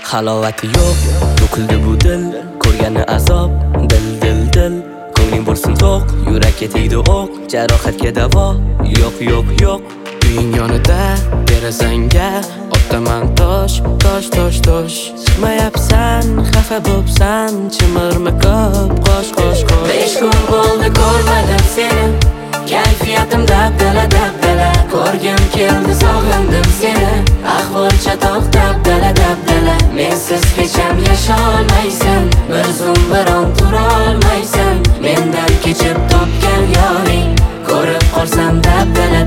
Halovati yo'q, to'kildi bu dil, ko'rgani azob, dil. Ko'ngling bo'lsin to'q, yurakka tegdi o'q, jarohatga davo yo'q. Uying yonida, derazangga otaman tosh. Chiqmayapsan, xafa bo'psan, chimirma ko'p, qo'sh. 5 kun bo'ldi ko'rmadim seni, kayfiyatim dabdala. Ko'rgim keldi, sog'indim seni, ahvol chatoq dabdala. Mensiz hech ham yasholmaysan, bir zum biron turolmaysan. Mendan kechib topgan yoring, ko'rib qolsam dabdala.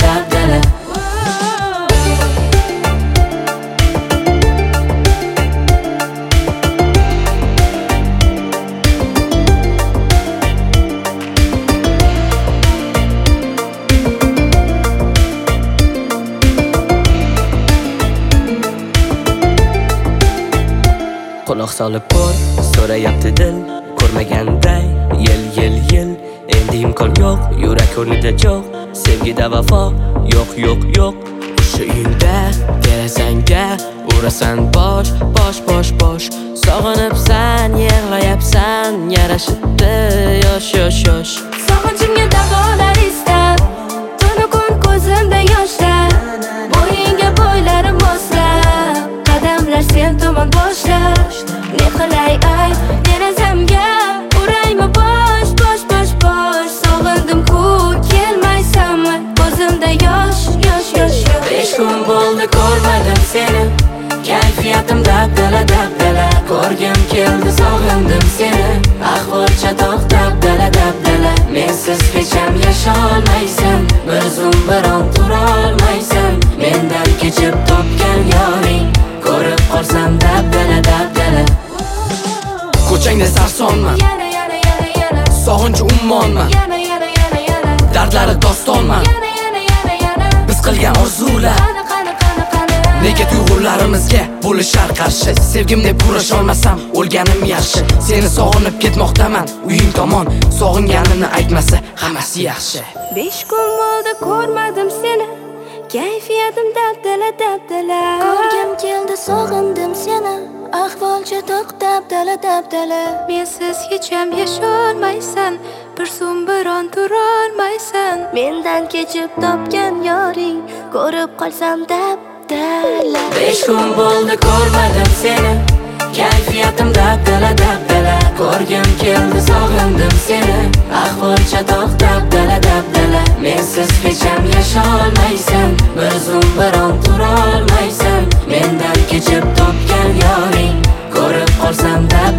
Quloq solib ko'r, so'rayapti dil, ko'rmaganday yil. Endi imkon yo'q, yurak o'rnida jo'q, sevgida vafo yo'q. O'sha uyingda, derazangga urasan bosh. Sog'inibsan, yig'layapsan, yarashibdi yosh. Sog'inchimga davolar istab, tunu kun ko'zimda yoshlar, bo'yinga bo'ylarim moslab, qadamlar sen tomon boshlab. Ne qilay ay, derazamga uraymi bosh. Sog'indim-ku, kelmaysanmi, ko'zimda yosh. 5 kun bo'ldi ko'rmadim seni, kayfiyatim dabdala. Ko'rgim keldi, sog'indim seni, ahvol chatoq dabdala. Mensiz hech ham yasholmaysan, bir zum biron turolmaysan. Mendan kechib topgan yoring, ko'rib qolsam dabdala. Ko'changda sarsonman, sog'inchi ummonman, dardlari dostonman. Biz qilgan orzular nega tuyg'ularimizga bo'lishar qarshi? Sevgim deb kurasholmasam, o'lganim yaxshi. Seni sog'inib ketmoqdaman, uying tomon, sog'inganini aytmasa hammasi yaxshi. 5 kun bo'ldi ko'rmadim seni, kayfiyatim dabdala. Ko'rgim keldi, sog'indim seni, ahvol chatoq dabdala. Mensiz hech ham yasholmaysan, bir zum biron turolmaysan. Mendan kechib topgan yoring, ko'rib qolsam dabdala. 5 kun bo'ldi ko'rmadim seni, kayfiyatim dabdala. Ko'rgim keldi, sog'indim seni, ahvol chatoq dabdala. Mensiz hech ham yasholmaysan, bir zum biron turolmaysan. Mendan kechib topgan yoring, ko'rib qolsam dabdala.